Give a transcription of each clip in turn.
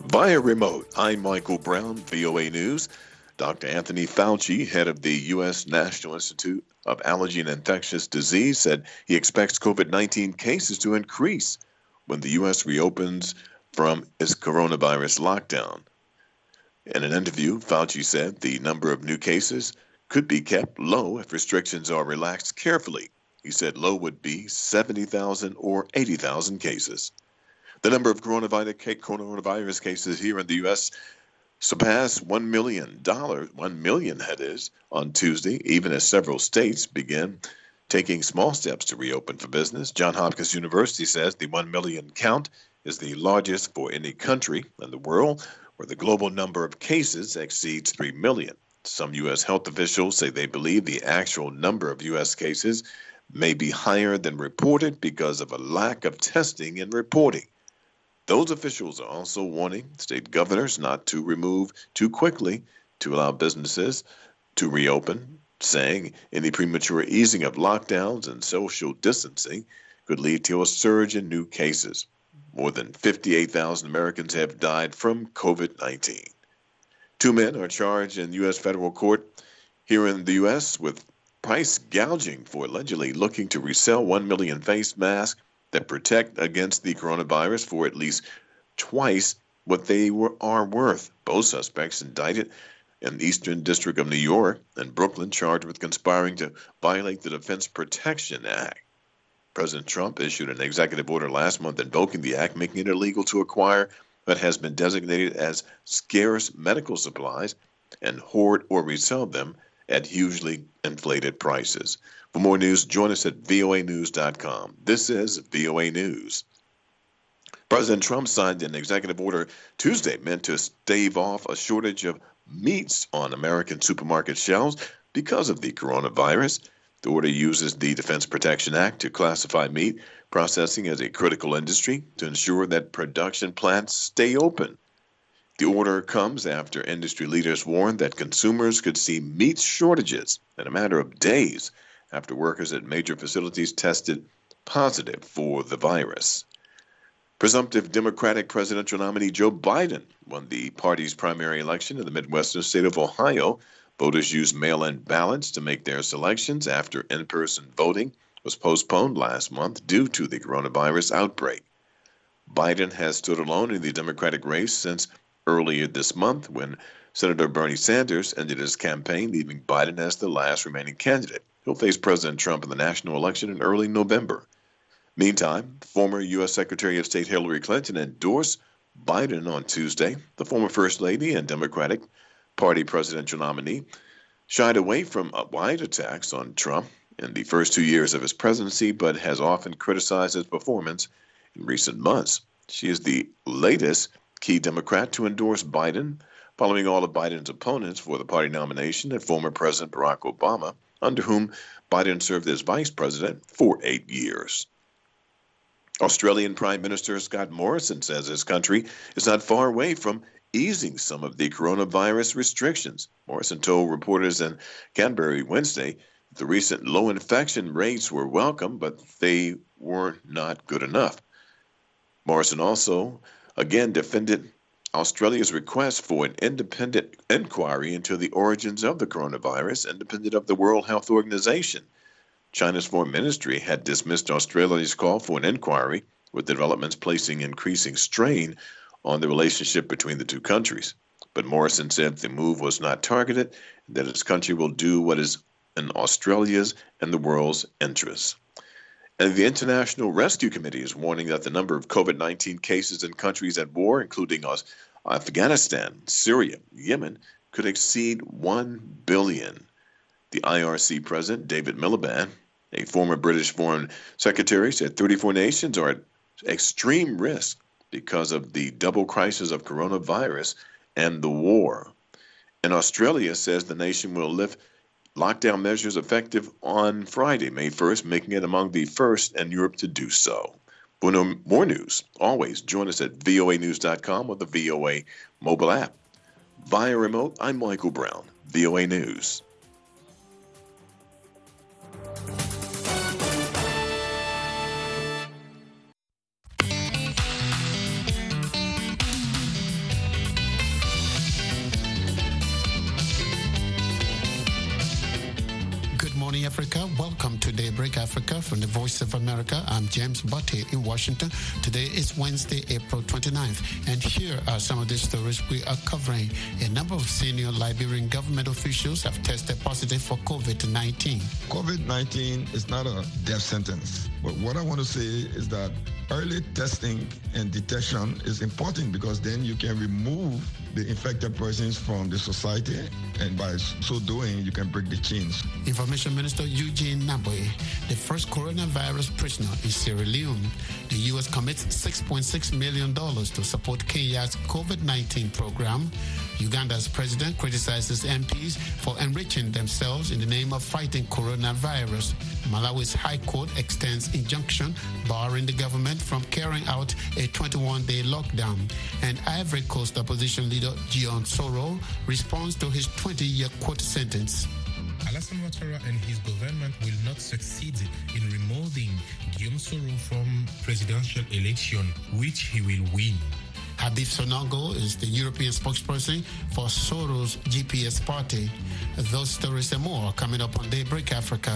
Via remote, I'm Michael Brown, VOA News. Dr. Anthony Fauci, head of the U.S. National Institute of Allergy and Infectious Disease, said he expects COVID 19 cases to increase when the U.S. reopens from its coronavirus lockdown. In an interview, Fauci said the number of new cases could be kept low if restrictions are relaxed carefully. He said low would be 70,000 or 80,000 cases. The number of coronavirus cases here in the U.S. surpassed $1 million, that is, on Tuesday, even as several states began taking small steps to reopen for business. Johns Hopkins University says the 1 million count is the largest for any country in the world, where the global number of cases exceeds 3 million. Some U.S. health officials say they believe the actual number of U.S. cases may be higher than reported because of a lack of testing and reporting. Those officials are also warning state governors not to remove too quickly to allow businesses to reopen, saying any premature easing of lockdowns and social distancing could lead to a surge in new cases. More than 58,000 Americans have died from COVID 19. Two men are charged in U.S. federal court here in the U.S. with price gouging for allegedly looking to resell 1 million face masks that protect against the coronavirus for at least twice what they are worth. Both suspects indicted in the Eastern District of New York and Brooklyn charged with conspiring to violate the Defense Protection Act. President Trump issued an executive order last month invoking the act, making it illegal to acquire what has been designated as scarce medical supplies and hoard or resell them at hugely inflated prices. For more news, join us at voanews.com. This is VOA News. President Trump signed an executive order Tuesday meant to stave off a shortage of meats on American supermarket shelves because of the coronavirus. The order uses the Defense Protection Act to classify meat processing as a critical industry to ensure that production plants stay open. The order comes after industry leaders warned that consumers could see meat shortages in a matter of days after workers at major facilities tested positive for the virus. Presumptive Democratic presidential nominee Joe Biden won the party's primary election in the Midwestern state of Ohio. Voters used mail-in ballots to make their selections after in-person voting was postponed last month due to the coronavirus outbreak. Biden has stood alone in the Democratic race since earlier this month when Senator Bernie Sanders ended his campaign, leaving Biden as the last remaining candidate. He'll face President Trump in the national election in early November. Meantime, former U.S. Secretary of State Hillary Clinton endorsed Biden on Tuesday. The former First Lady and Democratic Party presidential nominee shied away from wide attacks on Trump in the first 2 years of his presidency, but has often criticized his performance in recent months. She is the latest key Democrat to endorse Biden, following all of Biden's opponents for the party nomination and former President Barack Obama, under whom Biden served as vice president for 8 years. Australian Prime Minister Scott Morrison says his country is not far away from easing some of the coronavirus restrictions. Morrison told reporters in Canberra Wednesday the recent low infection rates were welcome, but they were not good enough. Morrison also again defended Australia's request for an independent inquiry into the origins of the coronavirus, independent of the World Health Organization. China's foreign ministry had dismissed Australia's call for an inquiry, with developments placing increasing strain on the relationship between the two countries. But Morrison said the move was not targeted, and that his country will do what is in Australia's and the world's interests. And the International Rescue Committee is warning that the number of COVID-19 cases in countries at war, including Afghanistan, Syria, Yemen, could exceed 1 billion. The IRC president, David Miliband, a former British foreign secretary, said 34 nations are at extreme risk because of the double crisis of coronavirus and the war. And Australia says the nation will lift lockdown measures effective on Friday, May 1st, making it among the first in Europe to do so. For more news, always join us at voanews.com or the VOA mobile app. Via remote, I'm Michael Brown, VOA News. Africa. Welcome to Daybreak Africa from the Voice of America. I'm James Butte in Washington. Today is Wednesday, April 29th, and here are some of the stories we are covering. A number of senior Liberian government officials have tested positive for COVID-19. COVID-19 is not a death sentence, but what I want to say is that early testing and detection is important because then you can remove the infected persons from the society, and by so doing, you can break the chains. Information Minister Eugene Naboye, the first coronavirus prisoner in Sierra Leone. The U.S. commits $6.6 million to support Kenya's COVID-19 program. Uganda's president criticizes MPs for enriching themselves in the name of fighting coronavirus. Malawi's High Court extends injunction barring the government from carrying out a 21-day lockdown. And Ivory Coast opposition leader Guillaume Soro responds to his 20-year court sentence. Alassane Ouattara and his government will not succeed in removing Guillaume Soro from presidential election, which he will win. Habib Sonago is the European spokesperson for Soro's GPS party. Those stories and more are coming up on Daybreak Africa.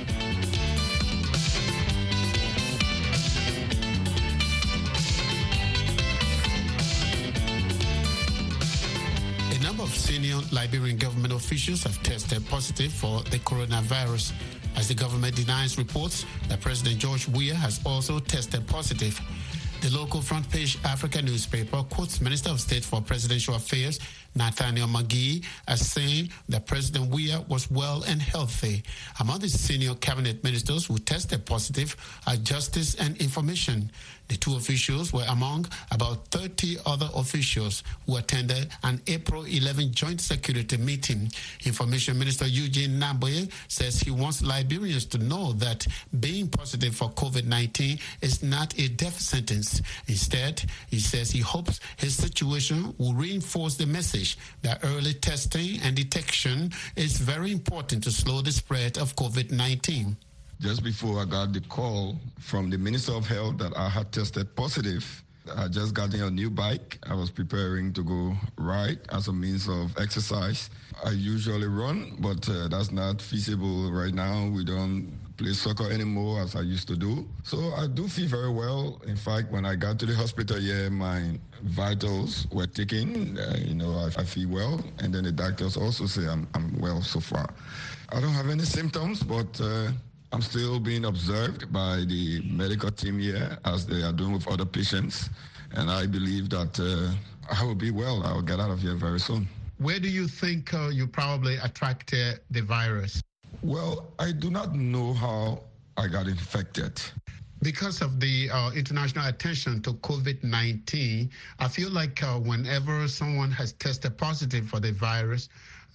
A number of senior Liberian government officials have tested positive for the coronavirus, as the government denies reports that President George Weah has also tested positive. The local front page Africa newspaper quotes Minister of State for Presidential Affairs Nathaniel McGee as saying that President Weah was well and healthy. Among the senior cabinet ministers who tested positive are Justice and Information. The two officials were among about 30 other officials who attended an April 11 joint security meeting. Information Minister Eugene Naboye says he wants Liberians to know that being positive for COVID-19 is not a death sentence. Instead, he says he hopes his situation will reinforce the message that early testing and detection is very important to slow the spread of COVID-19. Just before I got the call from the Minister of Health that I had tested positive, I just got a new bike. I was preparing to go ride as a means of exercise. I usually run, but that's not feasible right now. We don't play soccer anymore as I used to do. So I do feel very well. In fact, when I got to the hospital here, my vitals were taken. I feel well. And then the doctors also say I'm well so far. I don't have any symptoms, but I'm still being observed by the medical team here as they are doing with other patients. And I believe that I will be well. I will get out of here very soon. Where do you think you probably attracted the virus? Well, I do not know how I got infected. Because of the international attention to COVID-19, I feel like whenever someone has tested positive for the virus,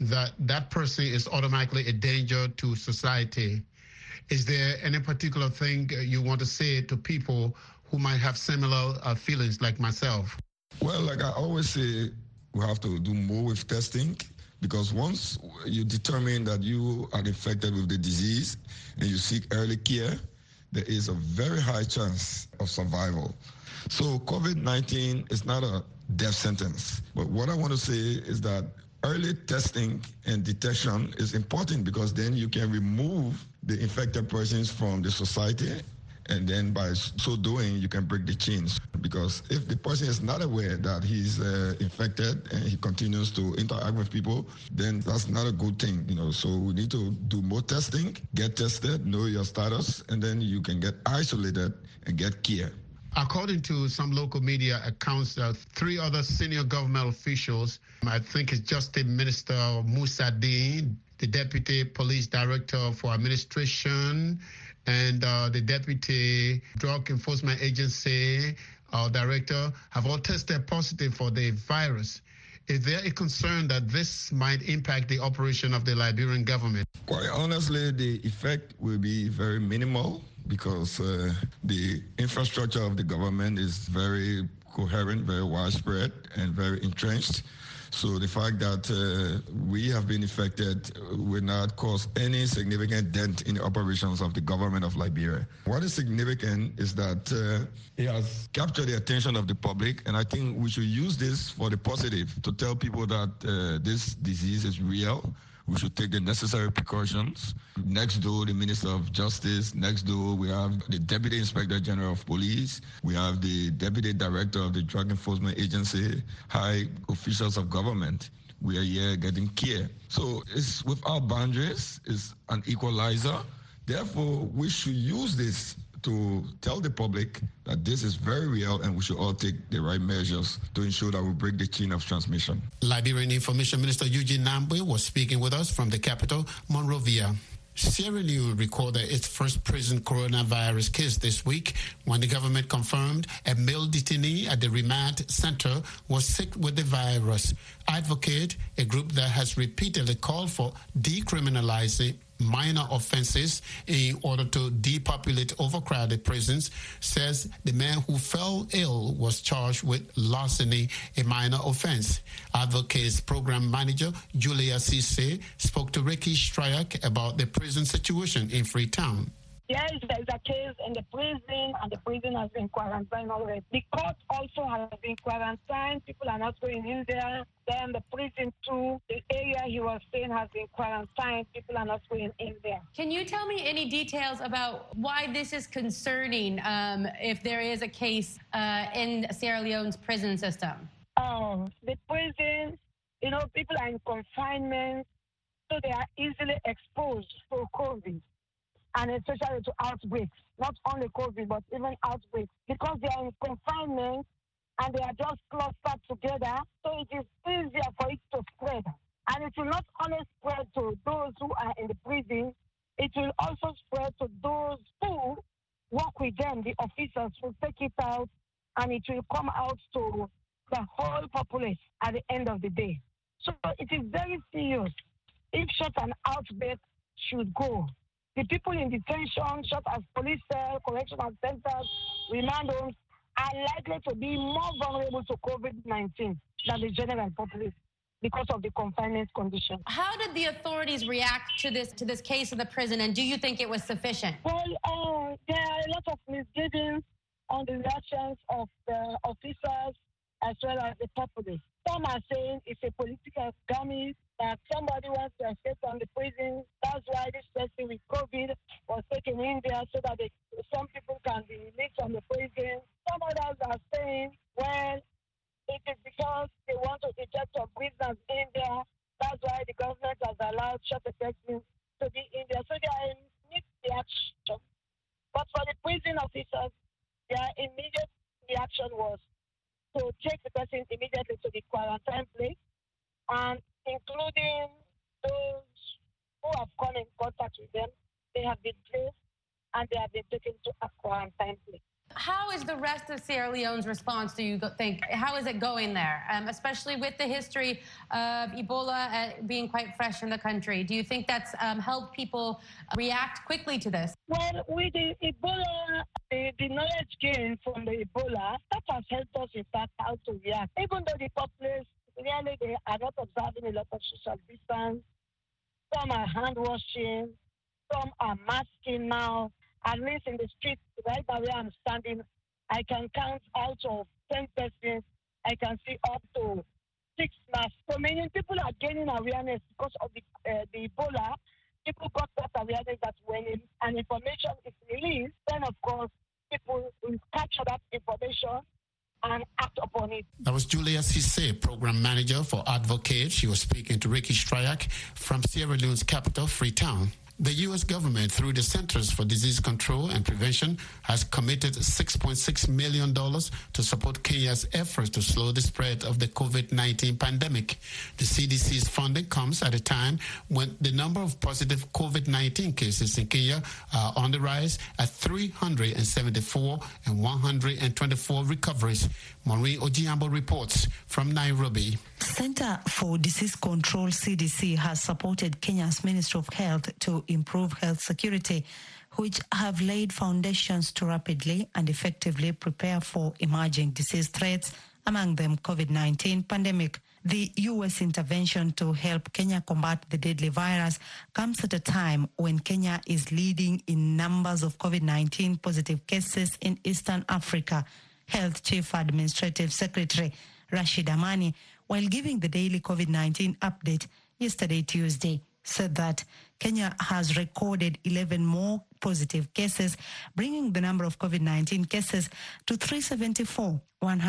that person is automatically a danger to society. Is there any particular thing you want to say to people who might have similar feelings like myself? Well, like I always say, we have to do more with testing, because once you determine that you are infected with the disease and you seek early care, there is a very high chance of survival. So COVID-19 is not a death sentence. But what I want to say is that early testing and detection is important because then you can remove the infected persons from the society, and then by so doing, you can break the chains. Because if the person is not aware that he's infected and he continues to interact with people, then that's not a good thing. So we need to do more testing, get tested, know your status, and then you can get isolated and get care. According to some local media accounts, 3 other senior government officials, I think it's Justice Minister Musa Dean, the Deputy Police Director for Administration, and the Deputy Drug Enforcement Agency Director have all tested positive for the virus. Is there a concern that this might impact the operation of the Liberian government? Quite honestly, the effect will be very minimal because the infrastructure of the government is very coherent, very widespread, and very entrenched. So the fact that we have been affected will not cause any significant dent in the operations of the government of Liberia. What is significant is that it has captured the attention of the public, and I think we should use this for the positive to tell people that this disease is real. We should take the necessary precautions. Next door, the Minister of Justice. Next door, we have the Deputy Inspector General of Police. We have the Deputy Director of the Drug Enforcement Agency, high officials of government. We are here getting care. So it's without boundaries, it's an equalizer. Therefore, we should use this to tell the public that this is very real and we should all take the right measures to ensure that we break the chain of transmission. Liberian Information Minister Eugene Nambwe was speaking with us from the capital, Monrovia. Sierra Leone recorded its first prison coronavirus case this week when the government confirmed a male detainee at the Remand Center was sick with the virus. Advocate, a group that has repeatedly called for decriminalizing minor offenses in order to depopulate overcrowded prisons, says the man who fell ill was charged with larceny, a minor offense. Advocate's program manager, Julia Cisse, spoke to Ricky Stryak about the prison situation in Freetown. Yes, there's a case in the prison, and the prison has been quarantined already. The court also has been quarantined. People are not going in there. Then the prison too, the area he was staying has been quarantined. People are not going in there. Can you tell me any details about why this is concerning if there is a case in Sierra Leone's prison system? The prison, people are in confinement, so they are easily exposed to COVID. And especially to outbreaks, not only COVID, but even outbreaks, because they are in confinement and they are just clustered together, so it is easier for it to spread. And it will not only spread to those who are in the prison, it will also spread to those who work with them, the officers who take it out, and it will come out to the whole populace at the end of the day. So it is very serious if such an outbreak should go. The people in detention, such as police cells, correctional centers, remand homes, are likely to be more vulnerable to COVID-19 than the general populace because of the confinement condition. How did the authorities react to this case in the prison, and do you think it was sufficient? Well, there are a lot of misgivings on the reactions of the officers as well as the populace. Some are saying it's a political skirmish, that somebody wants to escape from the prison. That's why this person with COVID was taken in there so that some people can be released from the prison. Some others are saying, well, it is because they want to eject some prisoners in there. That's why the government has allowed such a person to be in there. So there are mixed reaction. But for the prison officers, their immediate reaction was to take the person immediately to the quarantine place, and including those who have come in contact with them, they have been placed and they have been taken to a quarantine place. How is the rest of Sierra Leone's response, do you think? How is it going there, especially with the history of Ebola being quite fresh in the country? Do you think that's helped people react quickly to this? Well, with the Ebola, the knowledge gained from the Ebola, that has helped us in fact how to react. Even though the populace, really, they are not observing a lot of social distance. Some are hand washing, some are masking now. At least in the street, right now where I'm standing, I can count out of 10 persons, I can see up to 6 masks. So many people are gaining awareness because of the Ebola. People got that awareness that when an information is released, then of course people will capture that information and act upon it. That was Julia Cisse, program manager for Advocate. She was speaking to Ricky Stryak from Sierra Leone's capital, Freetown. The U.S. government, through the Centers for Disease Control and Prevention, has committed $6.6 million to support Kenya's efforts to slow the spread of the COVID-19 pandemic. The CDC's funding comes at a time when the number of positive COVID-19 cases in Kenya are on the rise at 374 and 124 recoveries. Maureen Ojiambo reports from Nairobi. Center for Disease Control, CDC, has supported Kenya's Ministry of Health to improve health security, which have laid foundations to rapidly and effectively prepare for emerging disease threats, among them COVID-19 pandemic. The U.S. intervention to help Kenya combat the deadly virus comes at a time when Kenya is leading in numbers of COVID-19 positive cases in Eastern Africa. Health Chief Administrative Secretary Rashid Amani, while giving the daily COVID-19 update yesterday, Tuesday, said that Kenya has recorded 11 more positive cases, bringing the number of COVID-19 cases to 374,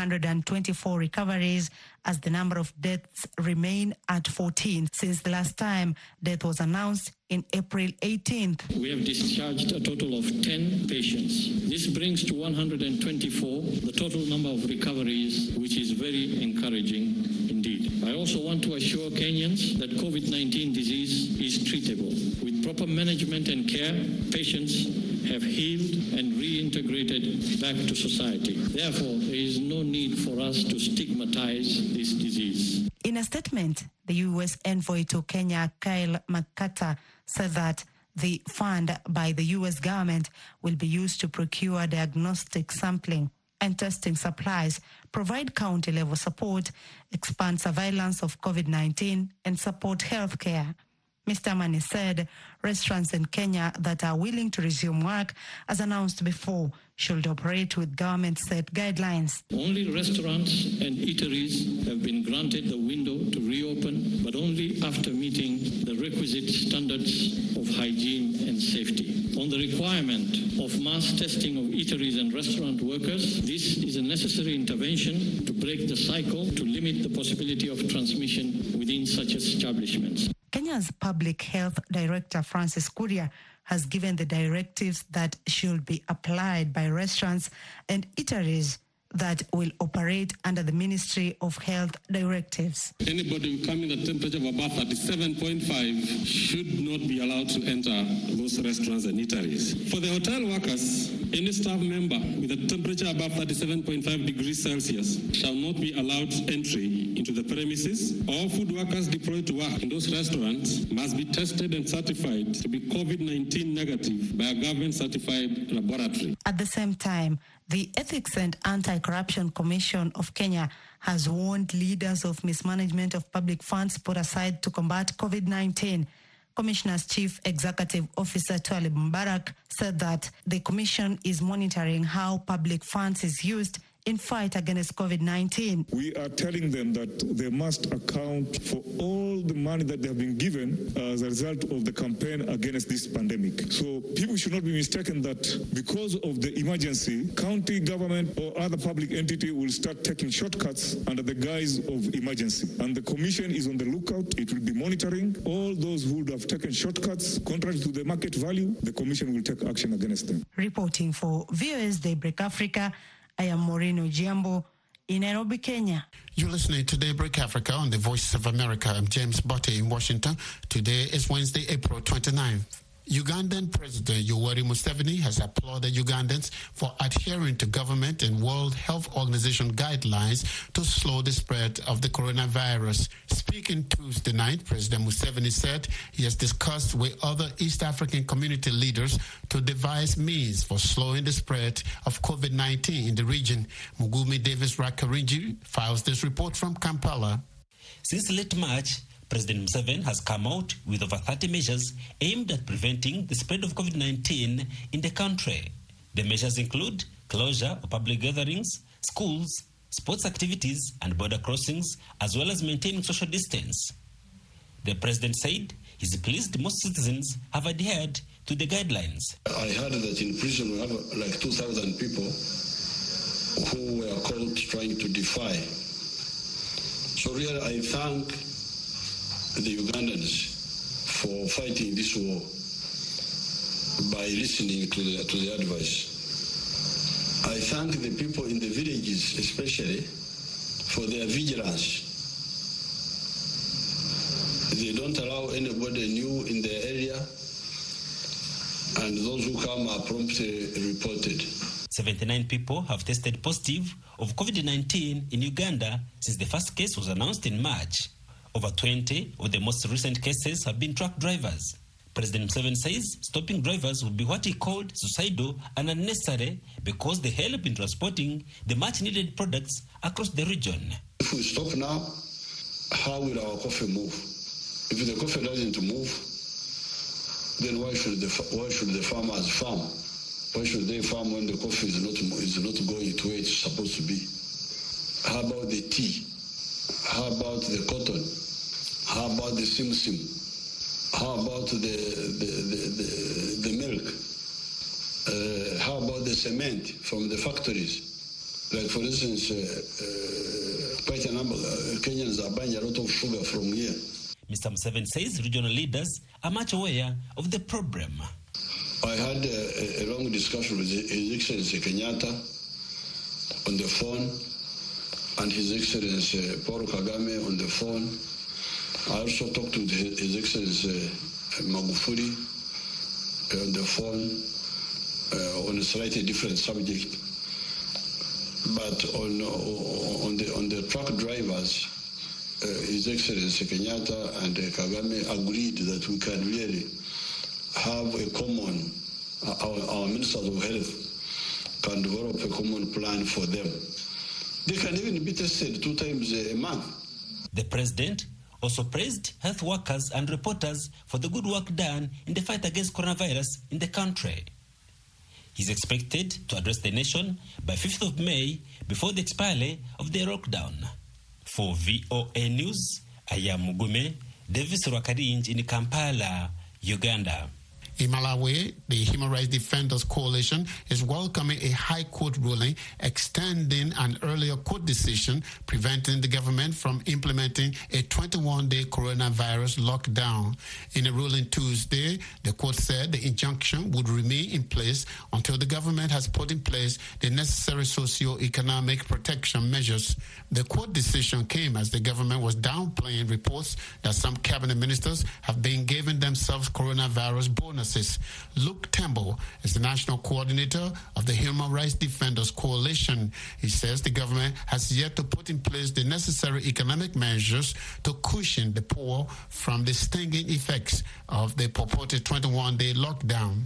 124 recoveries, as the number of deaths remain at 14 since the last time death was announced in April 18th. We have discharged a total of 10 patients. This brings to 124 the total number of recoveries, which is very encouraging indeed. I also want to assure Kenyans that COVID-19 disease is treatable. With proper management and care, patients have healed and reintegrated back to society. Therefore, there is no need for us to stigmatize this disease. In a statement, the U.S. envoy to Kenya, Kyle McCarter, said that the fund by the U.S. government will be used to procure diagnostic sampling and testing supplies, provide county-level support, expand surveillance of COVID-19, and support healthcare. Mr. Mani said restaurants in Kenya that are willing to resume work, as announced before, should operate with government-set guidelines. Only restaurants and eateries have been granted the window to reopen, but only after meeting the requisite standards of hygiene and safety. On the requirement of mass testing of eateries and restaurant workers, this is a necessary intervention to break the cycle to limit the possibility of transmission within such establishments. Kenya's Public Health Director, Francis Kuria, has given the directives that should be applied by restaurants and eateries that will operate under the Ministry of Health directives. Anybody coming at a temperature of above 37.5 should not be allowed to enter those restaurants and eateries. For the hotel workers, any staff member with a temperature above 37.5 degrees Celsius shall not be allowed entry into the premises. All food workers deployed to work in those restaurants must be tested and certified to be COVID-19 negative by a government-certified laboratory. At the same time, the Ethics and Anti-Corruption Commission of Kenya has warned leaders of mismanagement of public funds put aside to combat COVID-19. Commissioner's Chief Executive Officer Twalib Mubarak said that the commission is monitoring how public funds is used in fight against COVID-19. We are telling them that they must account for all the money that they have been given as a result of the campaign against this pandemic. So people should not be mistaken that because of the emergency, county government or other public entity will start taking shortcuts under the guise of emergency. And the commission is on the lookout. It will be monitoring all those who would have taken shortcuts contrary to the market value. The commission will take action against them. Reporting for VOA's Daybreak Africa, I am Maureen Ojiambo in Nairobi, Kenya. You're listening to Daybreak Africa on the Voice of America. I'm James Botte in Washington. Today is Wednesday, April 29th. Ugandan President Yoweri Museveni has applauded Ugandans for adhering to government and World Health Organization guidelines to slow the spread of the coronavirus. Speaking Tuesday night, President Museveni said he has discussed with other East African community leaders to devise means for slowing the spread of COVID-19 in the region. Mugumi Davis Rakarinji files this report from Kampala. Since late March, President Museveni has come out with over 30 measures aimed at preventing the spread of COVID-19 in the country. The measures include closure of public gatherings, schools, sports activities, and border crossings, as well as maintaining social distance. The president said he's pleased most citizens have adhered to the guidelines. I heard that in prison we have like 2,000 people who were caught trying to defy. So really I thank the Ugandans for fighting this war by listening to the advice. I thank the people in the villages especially for their vigilance. They don't allow anybody new in the area, and those who come are promptly reported. 79 people have tested positive of COVID-19 in Uganda since the first case was announced in March. Over 20 of the most recent cases have been truck drivers. President Museveni says stopping drivers would be what he called suicidal and unnecessary because they help in transporting the much-needed products across the region. If we stop now, how will our coffee move? If the coffee doesn't move, then why should the farmers farm? Why should they farm when the coffee is not going to where it's supposed to be? How about the tea? How about the cotton? How about the simsim? How about the milk? How about the cement from the factories? Like, for instance, quite a number of Kenyans are buying a lot of sugar from here. Mr. Museveni says regional leaders are much aware of the problem. I had a long discussion with His Excellency Kenyatta on the phone, and His Excellency Paul Kagame on the phone. I also talked to His Excellency Magufuli on the phone on a slightly different subject. But on the truck drivers, His Excellency Kenyatta and Kagame agreed that we can really have a common, our ministers of health can develop a common plan for them. They can even be tested 2 times a month. The president also praised health workers and reporters for the good work done in the fight against coronavirus in the country. He's expected to address the nation by 5th of May before the expiry of the lockdown. For VOA News, I am Mugume Davis Rwakarinj in Kampala, Uganda. In Malawi, the Human Rights Defenders Coalition is welcoming a High Court ruling extending an earlier court decision preventing the government from implementing a 21-day coronavirus lockdown. In a ruling Tuesday, the court said the injunction would remain in place until the government has put in place the necessary socio-economic protection measures. The court decision came as the government was downplaying reports that some cabinet ministers have been giving themselves coronavirus bonuses. Luke Tembo is the national coordinator of the Human Rights Defenders Coalition. He says the government has yet to put in place the necessary economic measures to cushion the poor from the stinging effects of the purported 21-day lockdown.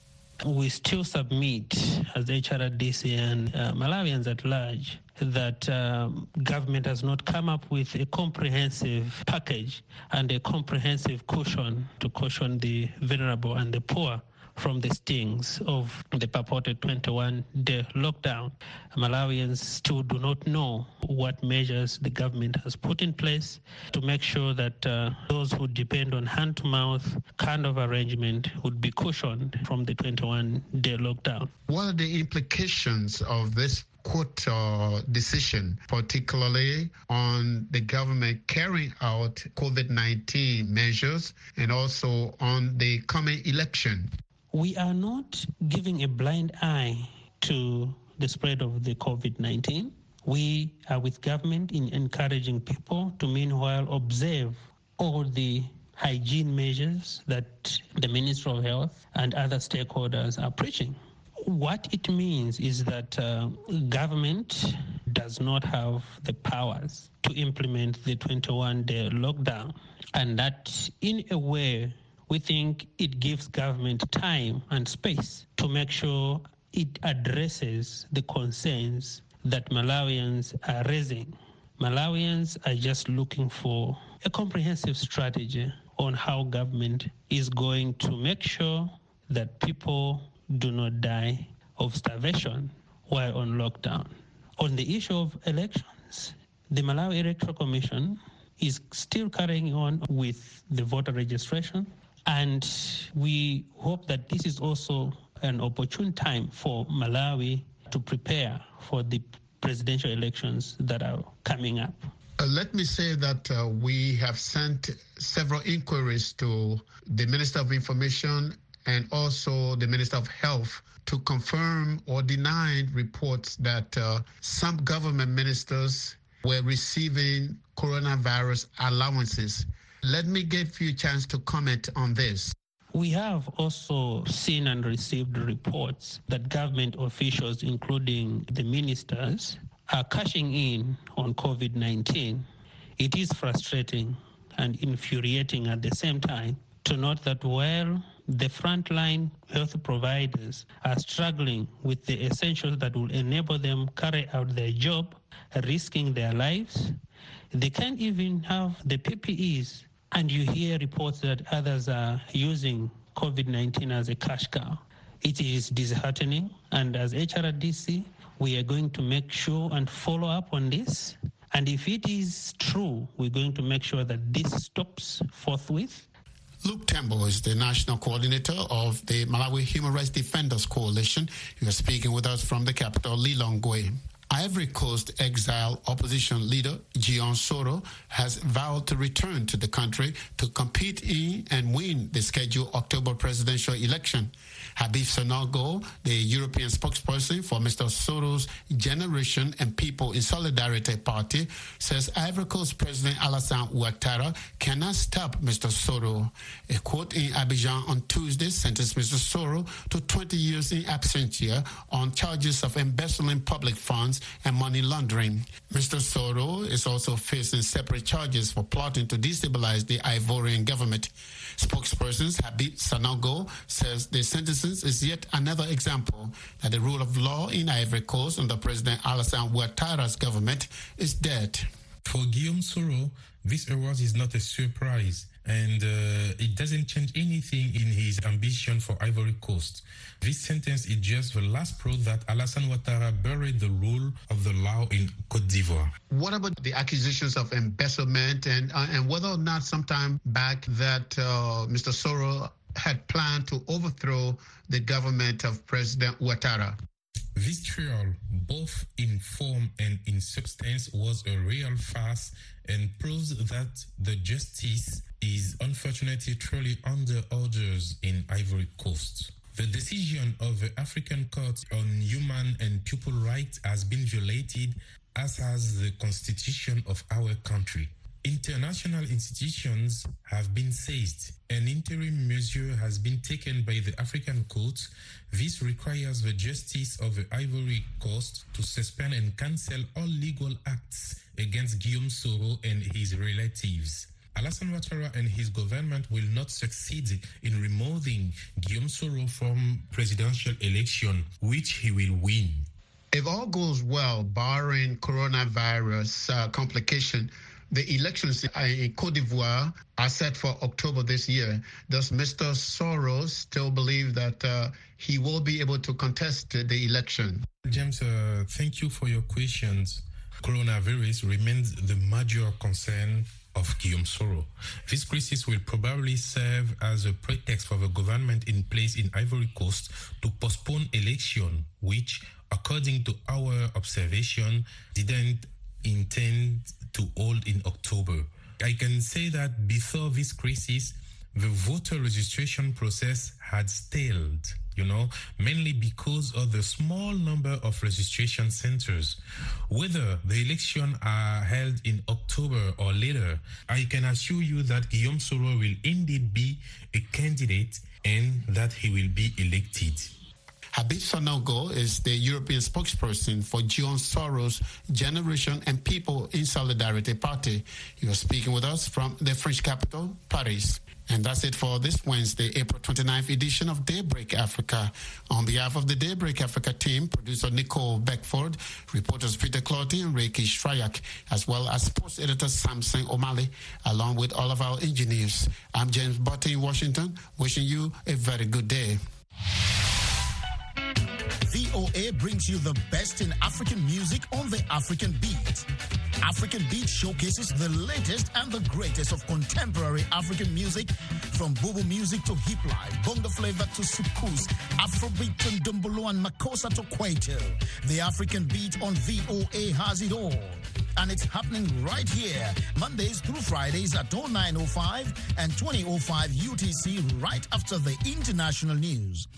We still submit as HRDC and Malawians at large that government has not come up with a comprehensive package and a comprehensive cushion to cushion the vulnerable and the poor from the stings of the purported 21-day lockdown. Malawians still do not know what measures the government has put in place to make sure that those who depend on hand-to-mouth kind of arrangement would be cushioned from the 21-day lockdown. What are the implications of this court decision, particularly on the government carrying out COVID-19 measures and also on the coming election? We are not giving a blind eye to the spread of the COVID-19. We are with government in encouraging people to meanwhile observe all the hygiene measures that the Ministry of Health and other stakeholders are preaching. What it means is that government does not have the powers to implement the 21-day lockdown, and that in a way we think it gives government time and space to make sure it addresses the concerns that Malawians are raising. Malawians are just looking for a comprehensive strategy on how government is going to make sure that people do not die of starvation while on lockdown. On the issue of elections, the Malawi Electoral Commission is still carrying on with the voter registration, and we hope that this is also an opportune time for Malawi to prepare for the presidential elections that are coming up. Let me say that we have sent several inquiries to the Minister of Information and also the Minister of Health to confirm or deny reports that some government ministers were receiving coronavirus allowances. Let me give you a chance to comment on this. We have also seen and received reports that government officials, including the ministers, are cashing in on COVID-19. It is frustrating and infuriating at the same time to note that while the frontline health providers are struggling with the essentials that will enable them carry out their job, risking their lives, they can't even have the PPEs. And you hear reports that others are using COVID-19 as a cash cow. It is disheartening. And as HRDC, we are going to make sure and follow up on this. And if it is true, we're going to make sure that this stops forthwith. Luke Tembo is the national coordinator of the Malawi Human Rights Defenders Coalition. You are speaking with us from the capital, Lilongwe. Ivory Coast exile opposition leader Guillaume Soro has vowed to return to the country to compete in and win the scheduled October presidential election. Habib Sanogo, the European spokesperson for Mr. Soro's Generation and People in Solidarity Party, says Ivory Coast President Alassane Ouattara cannot stop Mr. Soro. A court in Abidjan on Tuesday sentenced Mr. Soro to 20 years in absentia on charges of embezzling public funds and money laundering. Mr. Soro is also facing separate charges for plotting to destabilize the Ivorian government. Spokesperson Habib Sanogo says the sentences is yet another example that the rule of law in Ivory Coast under President Alassane Ouattara's government is dead. For Guillaume Soro, this award is not a surprise, and it doesn't change anything in his ambition for Ivory Coast. This sentence is just the last proof that Alassane Ouattara buried the rule of the law in Côte d'Ivoire. What about the accusations of embezzlement and whether or not sometime back that Mr. Soro had planned to overthrow the government of President Ouattara? This trial, both in form and in substance, was a real farce and proves that the justice is unfortunately truly under orders in Ivory Coast. The decision of the African Court on Human and People Rights has been violated, as has the constitution of our country. International institutions have been seized. An interim measure has been taken by the African Court. This requires the justice of the Ivory Coast to suspend and cancel all legal acts against Guillaume Soro and his relatives. Alassane Ouattara and his government will not succeed in removing Guillaume Soro from presidential election, which he will win. If all goes well, barring coronavirus complication, the elections in Côte d'Ivoire are set for October this year. Does Mr. Soro still believe that he will be able to contest the election? James, thank you for your questions. Coronavirus remains the major concern of Guillaume Soro. This crisis will probably serve as a pretext for the government in place in Ivory Coast to postpone election, which, according to our observation, didn't intend to hold in October. I can say that before this crisis, the voter registration process had stalled, mainly because of the small number of registration centers. Whether the elections are held in October or later, I can assure you that Guillaume Soro will indeed be a candidate and that he will be elected. Habib Sanogo is the European spokesperson for Guillaume Soro's Generation and People in Solidarity Party. You are speaking with us from the French capital, Paris. And that's it for this Wednesday, April 29th edition of Daybreak Africa. On behalf of the Daybreak Africa team, producer Nicole Beckford, reporters Peter Clotty and Reiki Shrayak, as well as sports editor Samson O'Malley, along with all of our engineers. I'm James Butte in Washington, wishing you a very good day. VOA brings you the best in African music on the African Beat. African Beat showcases the latest and the greatest of contemporary African music, from Bobo music to hip life, bongo flavor to soukous, Afrobeat to Ndombolo and Makossa to Kwaito. The African Beat on VOA has it all. And it's happening right here, Mondays through Fridays at 09:05 and 20:05 UTC, right after the international news.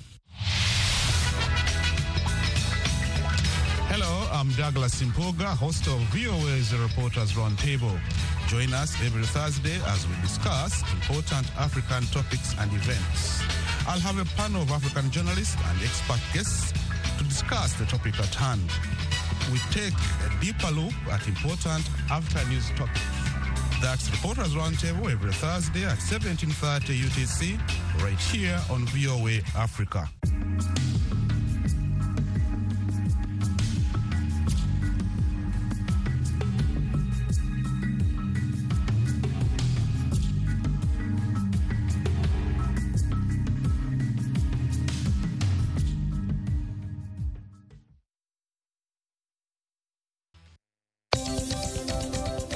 Hello, I'm Douglas Simpoga, host of VOA's Reporters Roundtable. Join us every Thursday as we discuss important African topics and events. I'll have a panel of African journalists and expert guests to discuss the topic at hand. We take a deeper look at important after-news topics. That's Reporters Roundtable every Thursday at 17:30 UTC, right here on VOA Africa.